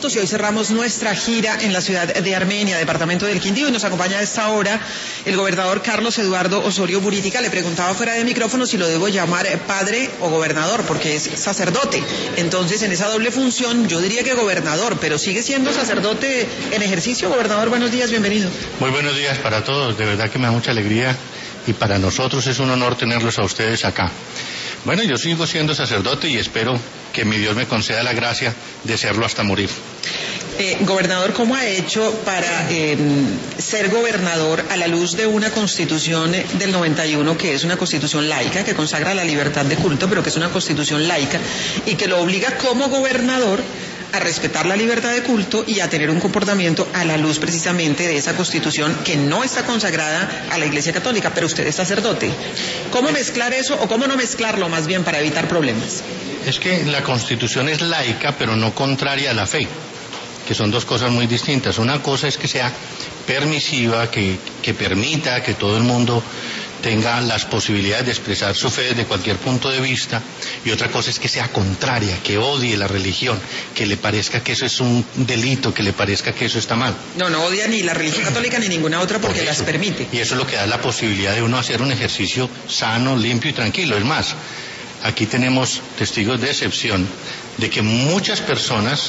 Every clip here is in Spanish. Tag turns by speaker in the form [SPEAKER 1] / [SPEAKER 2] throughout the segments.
[SPEAKER 1] minutos y hoy cerramos nuestra gira en la ciudad de Armenia, departamento del Quindío, y nos acompaña a esta hora el gobernador Carlos Eduardo Osorio Buritica. Le preguntaba fuera de micrófono si lo debo llamar padre o gobernador, porque es sacerdote. Entonces, en esa doble función, yo diría que gobernador, pero sigue siendo sacerdote en ejercicio. Gobernador, buenos días, bienvenido.
[SPEAKER 2] Muy buenos días para todos, de verdad que me da mucha alegría y para nosotros es un honor tenerlos a ustedes acá. Bueno, yo sigo siendo sacerdote y espero que mi Dios me conceda la gracia de serlo hasta morir.
[SPEAKER 1] Gobernador, ¿cómo ha hecho para ser gobernador a la luz de una constitución del 91 que es una constitución laica, que consagra la libertad de culto, pero que es una constitución laica y que lo obliga como gobernador a respetar la libertad de culto y a tener un comportamiento a la luz precisamente de esa constitución que no está consagrada a la Iglesia Católica, pero usted es sacerdote? ¿Cómo mezclar eso o cómo no mezclarlo más bien para evitar problemas?
[SPEAKER 2] Es que la constitución es laica pero no contraria a la fe, que son dos cosas muy distintas. Una cosa es que sea permisiva, que permita que todo el mundo tenga las posibilidades de expresar su fe desde cualquier punto de vista, y otra cosa es que sea contraria, que odie la religión, que le parezca que eso es un delito, que le parezca que eso está mal.
[SPEAKER 1] No odia ni la religión católica ni ninguna otra porque las permite.
[SPEAKER 2] Y eso es lo que da la posibilidad de uno hacer un ejercicio sano, limpio y tranquilo. Es más, aquí tenemos testigos de excepción de que muchas personas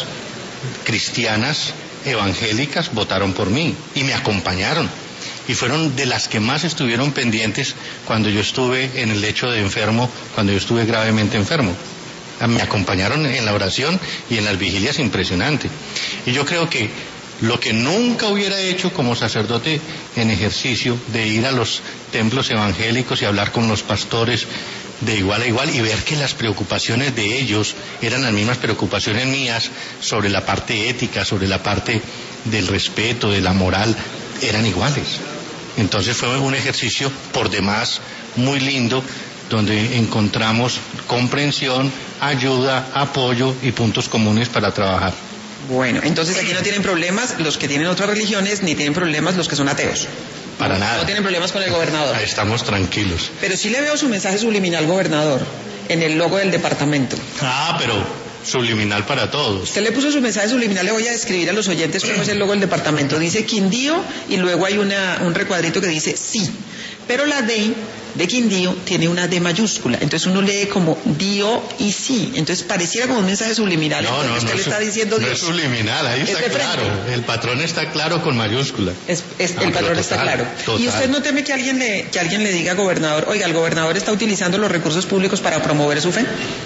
[SPEAKER 2] cristianas, evangélicas, votaron por mí y me acompañaron. Y fueron de las que más estuvieron pendientes cuando yo estuve en el lecho de enfermo, cuando yo estuve gravemente enfermo. Me acompañaron en la oración y en las vigilias, impresionante. Y yo creo que lo que nunca hubiera hecho como sacerdote en ejercicio, de ir a los templos evangélicos y hablar con los pastores de igual a igual y ver que las preocupaciones de ellos eran las mismas preocupaciones mías sobre la parte ética, sobre la parte del respeto, de la moral, eran iguales. Entonces fue un ejercicio por demás muy lindo, donde encontramos comprensión, ayuda, apoyo y puntos comunes para trabajar.
[SPEAKER 1] Bueno, entonces aquí no tienen problemas los que tienen otras religiones, ni tienen problemas los que son ateos.
[SPEAKER 2] Para nada.
[SPEAKER 1] No tienen problemas con el gobernador.
[SPEAKER 2] Estamos tranquilos.
[SPEAKER 1] Pero sí le veo su mensaje subliminal, gobernador, en el logo del departamento.
[SPEAKER 2] Pero subliminal para todos.
[SPEAKER 1] Usted le puso su mensaje subliminal, le voy a describir a los oyentes cómo es el logo del departamento. Dice Quindío y luego hay un recuadrito que dice sí. Pero la D de Quindío tiene una D mayúscula, entonces uno lee como Dio y sí, entonces pareciera como un mensaje subliminal.
[SPEAKER 2] No,
[SPEAKER 1] usted le está diciendo
[SPEAKER 2] no es subliminal, ahí está claro, el patrón está claro con mayúscula.
[SPEAKER 1] El patrón está claro. Total. ¿Y usted no teme que alguien le diga, gobernador, oiga, el gobernador está utilizando los recursos públicos para promover su fe?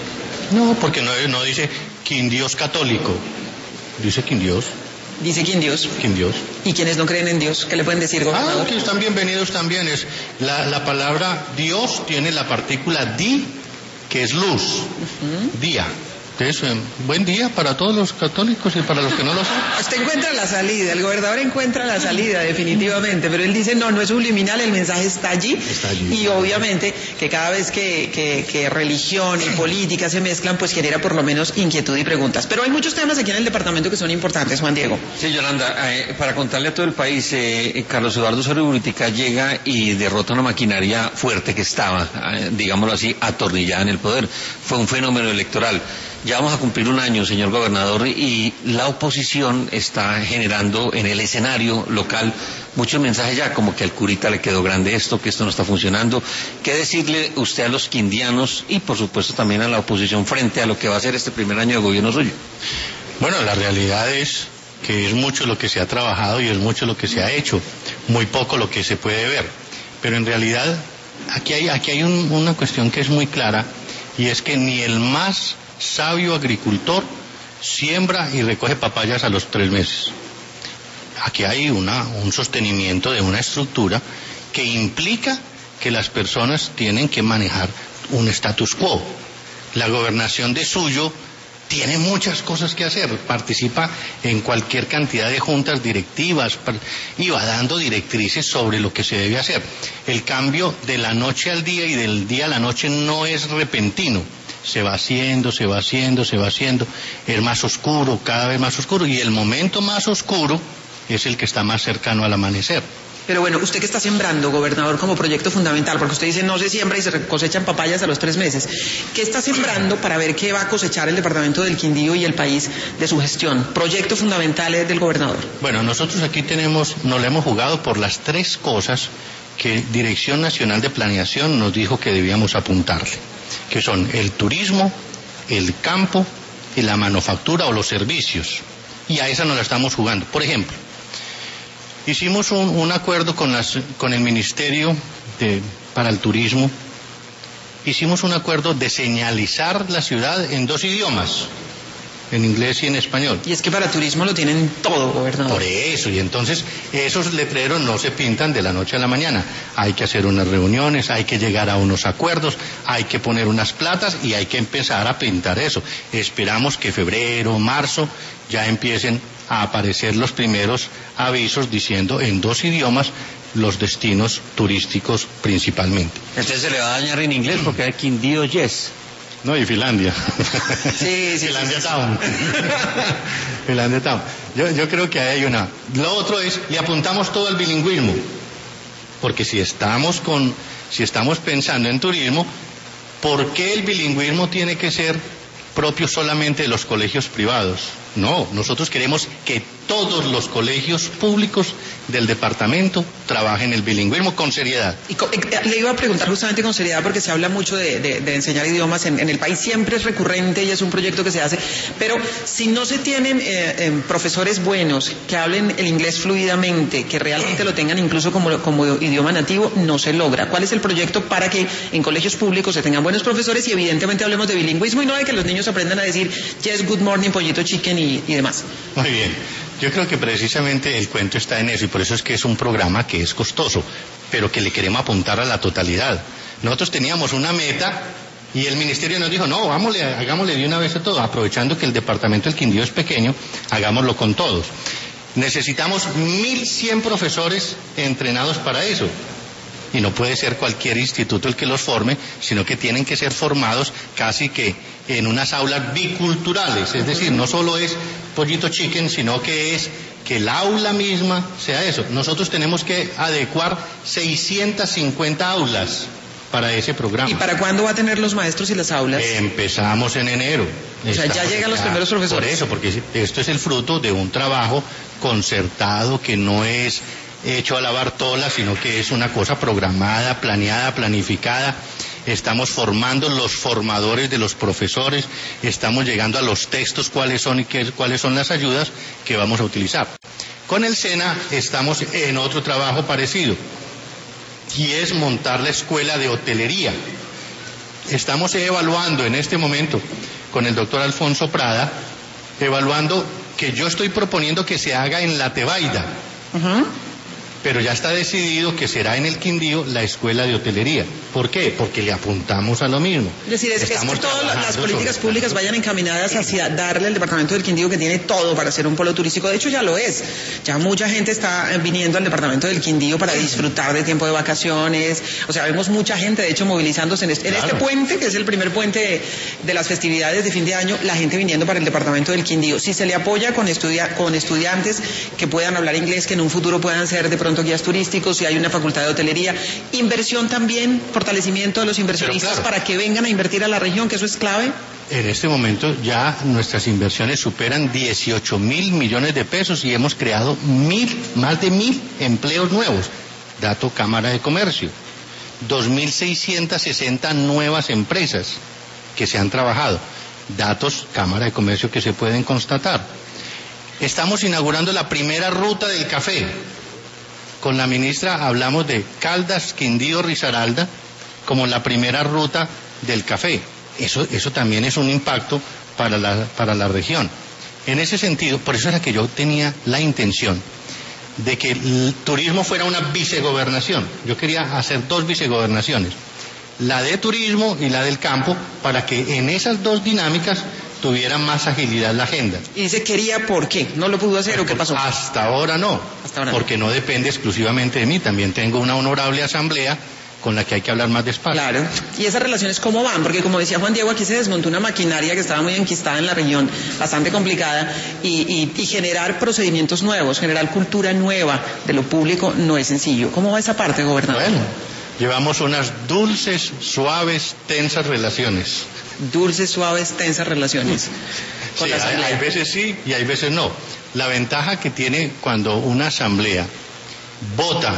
[SPEAKER 2] No, porque no dice Quindíos católico, dice Quindíos.
[SPEAKER 1] Dice Quindíos.
[SPEAKER 2] Quindíos.
[SPEAKER 1] ¿Y quienes no creen en Dios? ¿Qué le pueden decir, gobernador?
[SPEAKER 2] Que están bienvenidos también. Es la palabra Dios tiene la partícula di, que es luz, día. Entonces, buen día para todos los católicos y para los que no lo son.
[SPEAKER 1] Usted encuentra la salida, el gobernador encuentra la salida definitivamente, pero él dice no es subliminal, el mensaje está allí. Y obviamente que cada vez que religión y política se mezclan, pues genera por lo menos inquietud y preguntas. Pero hay muchos temas aquí en el departamento que son importantes, Juan Diego.
[SPEAKER 3] Sí, Yolanda, para contarle a todo el país, Carlos Eduardo Osorio Buritica llega y derrota una maquinaria fuerte que estaba, digámoslo así, atornillada en el poder. Fue un fenómeno electoral. Ya vamos a cumplir un año, señor gobernador, y la oposición está generando en el escenario local muchos mensajes ya, como que al curita le quedó grande esto, que esto no está funcionando. ¿Qué decirle usted a los quindianos y por supuesto también a la oposición frente a lo que va a ser este primer año de gobierno suyo?
[SPEAKER 2] Bueno, la realidad es que es mucho lo que se ha trabajado y es mucho lo que se ha hecho, muy poco lo que se puede ver. Pero en realidad aquí hay una cuestión que es muy clara, y es que ni el más sabio agricultor siembra y recoge papayas a los 3 meses. Aquí hay un sostenimiento de una estructura que implica que las personas tienen que manejar un status quo. La gobernación de Suyo tiene muchas cosas que hacer, participa en cualquier cantidad de juntas directivas y va dando directrices sobre lo que se debe hacer. El cambio de la noche al día y del día a la noche no es repentino. Se va haciendo, es más oscuro, cada vez más oscuro, y el momento más oscuro es el que está más cercano al amanecer.
[SPEAKER 1] Pero bueno, ¿usted qué está sembrando, gobernador, como proyecto fundamental? Porque usted dice no se siembra y se cosechan papayas a los 3 meses. ¿Qué está sembrando para ver qué va a cosechar el departamento del Quindío y el país de su gestión? Proyectos fundamentales del gobernador.
[SPEAKER 2] Bueno, nosotros aquí nos le hemos jugado por las 3 cosas que Dirección Nacional de Planeación nos dijo que debíamos apuntarle, que son el turismo, el campo y la manufactura o los servicios. Y a esa nos la estamos jugando. Por ejemplo, hicimos un acuerdo con el Ministerio para el Turismo. Hicimos un acuerdo de señalizar la ciudad en 2 idiomas, en inglés y en español.
[SPEAKER 1] Y es que para turismo lo tienen todo, gobernador.
[SPEAKER 2] Por eso, y entonces esos letreros no se pintan de la noche a la mañana. Hay que hacer unas reuniones, hay que llegar a unos acuerdos, hay que poner unas platas y hay que empezar a pintar eso. Esperamos que febrero, marzo ya empiecen a aparecer los primeros avisos diciendo en 2 idiomas los destinos turísticos principalmente.
[SPEAKER 3] Entonces se le va a dañar en inglés porque hay Quindío Yes.
[SPEAKER 2] No, y Finlandia.
[SPEAKER 1] Sí,
[SPEAKER 2] Finlandia Town. Finlandia Town. Yo creo que hay una. Lo otro es, le apuntamos todo al bilingüismo. Porque si estamos pensando en turismo, ¿por qué el bilingüismo tiene que ser propio solamente de los colegios privados? No, nosotros queremos que todos los colegios públicos del departamento trabajen el bilingüismo con seriedad.
[SPEAKER 1] Le iba a preguntar justamente con seriedad porque se habla mucho de enseñar idiomas en el país, siempre es recurrente y es un proyecto que se hace, pero si no se tienen profesores buenos que hablen el inglés fluidamente, que realmente lo tengan incluso como idioma nativo, no se logra. ¿Cuál es el proyecto para que en colegios públicos se tengan buenos profesores y evidentemente hablemos de bilingüismo y no de que los niños aprendan a decir yes, good morning, pollito chicken y demás?
[SPEAKER 2] Muy bien. Yo creo que precisamente el cuento está en eso y por eso es que es un programa que es costoso, pero que le queremos apuntar a la totalidad. Nosotros teníamos una meta y el ministerio nos dijo, no, hagámosle de una vez a todo, aprovechando que el departamento del Quindío es pequeño, hagámoslo con todos. Necesitamos 1.100 profesores entrenados para eso. Y no puede ser cualquier instituto el que los forme, sino que tienen que ser formados casi que en unas aulas biculturales, es decir, no solo es pollito chicken, sino que es que el aula misma sea eso. Nosotros tenemos que adecuar 650 aulas para ese programa.
[SPEAKER 1] ¿Y para cuándo va a tener los maestros y las aulas?
[SPEAKER 2] Empezamos en enero.
[SPEAKER 1] O sea, ya llegan los primeros profesores.
[SPEAKER 2] Por eso, porque esto es el fruto de un trabajo concertado que no es hecho a la bartola, sino que es una cosa programada, planeada, planificada. Estamos formando los formadores de los profesores, estamos llegando a los textos cuáles son y cuáles son las ayudas que vamos a utilizar. Con el SENA estamos en otro trabajo parecido y es montar la escuela de hotelería. Estamos evaluando en este momento con el doctor Alfonso Prada, evaluando que yo estoy proponiendo que se haga en La Tebaida. Pero ya está decidido que será en el Quindío la escuela de hotelería. ¿Por qué? Porque le apuntamos a lo mismo.
[SPEAKER 1] Es decir, es que todas las políticas públicas vayan encaminadas hacia darle al departamento del Quindío, que tiene todo para ser un polo turístico. De hecho ya lo es. Ya mucha gente está viniendo al departamento del Quindío para disfrutar de tiempo de vacaciones. O sea, vemos mucha gente, de hecho, movilizándose en este puente, que es el primer puente de las festividades de fin de año, la gente viniendo para el departamento del Quindío. Si se le apoya con estudiantes que puedan hablar inglés, que en un futuro puedan ser de pronto guías turísticos, si hay una facultad de hotelería, inversión también, fortalecimiento de los inversionistas para que vengan a invertir a la región, que eso es clave.
[SPEAKER 2] En este momento ya nuestras inversiones superan 18.000 millones de pesos y hemos creado más de 1.000 empleos nuevos. Dato Cámara de Comercio. 2.660 nuevas empresas que se han trabajado. Datos Cámara de Comercio que se pueden constatar. Estamos inaugurando la primera ruta del café. Con la ministra hablamos de Caldas, Quindío, Risaralda como la primera ruta del café. Eso también es un impacto para la región. En ese sentido, por eso era que yo tenía la intención de que el turismo fuera una vicegobernación. Yo quería hacer 2 vicegobernaciones, la de turismo y la del campo, para que en esas 2 dinámicas tuviera más agilidad la agenda.
[SPEAKER 1] Y dice quería, ¿por qué? ¿No lo pudo hacer o qué pasó?
[SPEAKER 2] Hasta ahora no, porque no depende exclusivamente de mí. También tengo una honorable asamblea con la que hay que hablar más despacio.
[SPEAKER 1] Claro, y esas relaciones cómo van, porque como decía Juan Diego, aquí se desmontó una maquinaria que estaba muy enquistada en la región, bastante complicada, y generar procedimientos nuevos, generar cultura nueva de lo público no es sencillo. ¿Cómo va esa parte, gobernador?
[SPEAKER 2] Bueno, llevamos unas dulces, suaves, tensas relaciones.
[SPEAKER 1] Dulces, suaves, tensas relaciones con
[SPEAKER 2] Sí,
[SPEAKER 1] la asamblea.
[SPEAKER 2] hay veces sí y hay veces no. La ventaja que tiene cuando una asamblea vota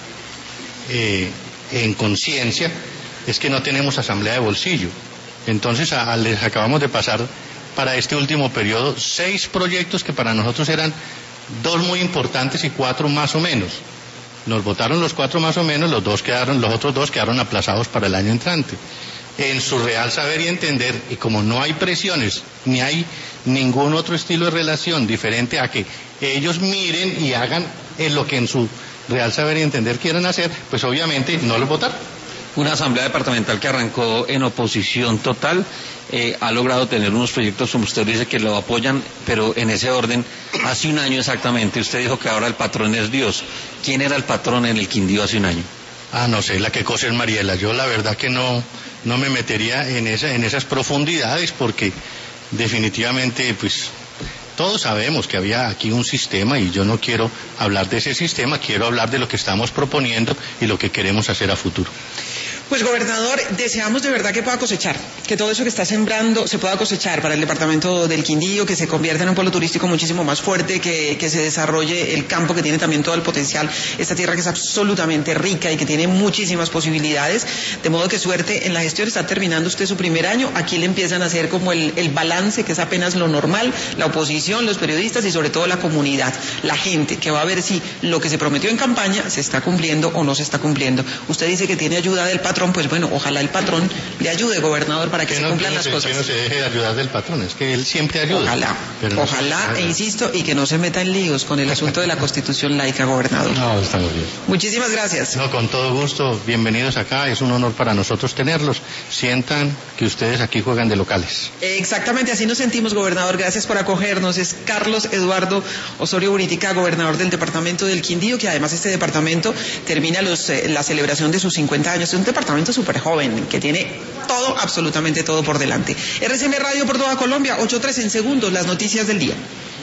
[SPEAKER 2] en conciencia es que no tenemos asamblea de bolsillo. Entonces les acabamos de pasar para este último periodo 6 proyectos que para nosotros eran 2 muy importantes y 4 más o menos. Nos votaron los 4 más o menos, los otros 2 quedaron aplazados para el año entrante. En su real saber y entender, y como no hay presiones, ni hay ningún otro estilo de relación diferente a que ellos miren y hagan lo que en su real saber y entender quieran hacer, pues obviamente no los votaron.
[SPEAKER 3] Una asamblea departamental que arrancó en oposición total, ha logrado tener unos proyectos, como usted dice, que lo apoyan, pero en ese orden, hace un año exactamente, usted dijo que ahora el patrón es Dios. ¿Quién era el patrón en el Quindío hace un año?
[SPEAKER 2] No sé, la que cosa es Mariela. Yo la verdad que no me metería en esas profundidades porque definitivamente pues todos sabemos que había aquí un sistema y yo no quiero hablar de ese sistema, quiero hablar de lo que estamos proponiendo y lo que queremos hacer a futuro.
[SPEAKER 1] Pues gobernador, deseamos de verdad que pueda cosechar, que todo eso que está sembrando se pueda cosechar para el departamento del Quindío, que se convierta en un polo turístico muchísimo más fuerte, que se desarrolle el campo que tiene también todo el potencial, esta tierra que es absolutamente rica y que tiene muchísimas posibilidades, de modo que suerte en la gestión. Está terminando usted su primer año, aquí le empiezan a hacer como el balance, que es apenas lo normal, la oposición, los periodistas y sobre todo la comunidad, la gente, que va a ver si lo que se prometió en campaña se está cumpliendo o no se está cumpliendo. Usted dice que tiene ayuda del patrón, pues bueno, ojalá el patrón le ayude, gobernador, para que se cumplan las cosas.
[SPEAKER 2] Que no se deje de ayudar del patrón, es que él siempre ayuda.
[SPEAKER 1] Ojalá, insisto, y que no se meta en líos con el asunto de la Constitución laica, gobernador.
[SPEAKER 2] No, estamos bien.
[SPEAKER 1] Muchísimas gracias.
[SPEAKER 2] No, con todo gusto, bienvenidos acá, es un honor para nosotros tenerlos. Sientan que ustedes aquí juegan de locales.
[SPEAKER 1] Exactamente, así nos sentimos, gobernador, gracias por acogernos. Es Carlos Eduardo Osorio Buritica, gobernador del departamento del Quindío, que además este departamento termina la celebración de sus 50 años. Es un departamento súper joven, que tiene todo, absolutamente todo por delante. RCN Radio por toda Colombia, 8:03 en segundos, las noticias del día.